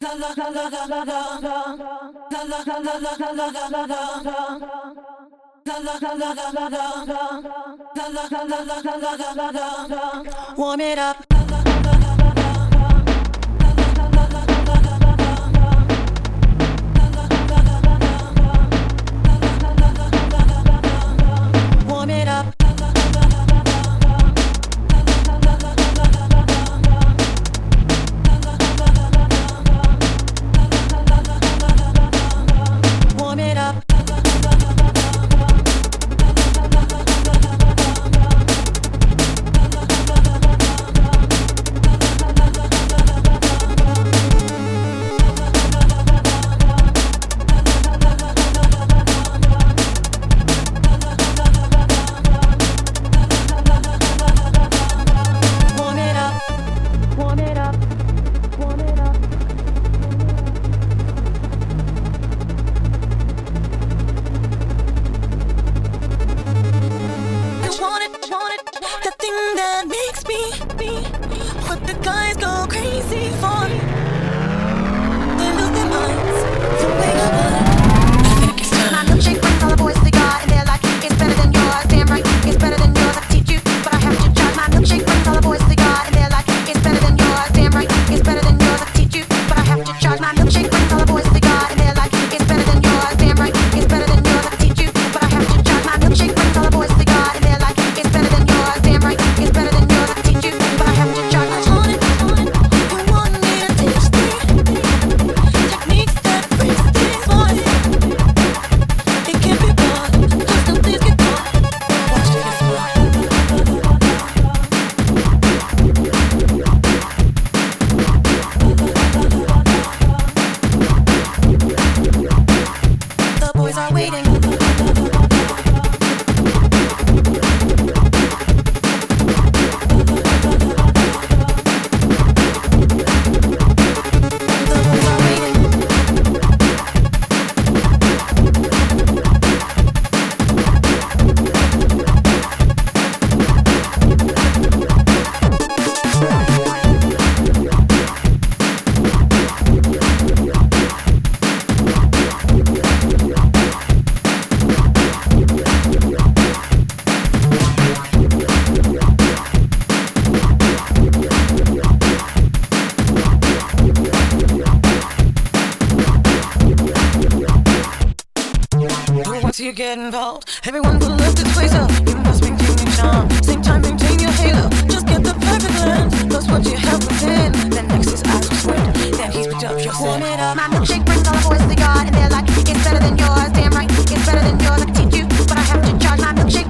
Warm it up. Warm it up. Warm it up. The thing that makes me what the guys go crazy for. They lose their minds the way I want. I think it's time. My milkshake brings all the boys to God, and they're like, it's better than yours. Damn right, it's better than yours. I teach you, but I have to try. My milkshake brings all the boys to God, and they're like, it's better than yours. Damn right, it's better than yours. I teach you, but I have to charge. My milkshake brings all the boys to God, and they're like, it's better than yours. Damn right, it's better than yours. I teach you, but I have to charge. My milkshake brings all the boys to God, and they're like, it's better than yours. Damn right, it's better than yours. I teach you, but I have to charge. I want it, you want me to taste it. Techniques that breaks this voice. It can't be bought, just don't please get caught. Watch it fly. The boys are waiting. Once you get involved, everyone will lift its face up. You must maintain your charm, same time maintain your halo. Just get the perfect lens, that's what you have within. Then next his eyes will squint, then he's picked up your sin. Warm it up. My milkshake brings all the boys to God, and they're like, it's better than yours. Damn right, it's better than yours. I can teach you, but I have to charge. My milkshake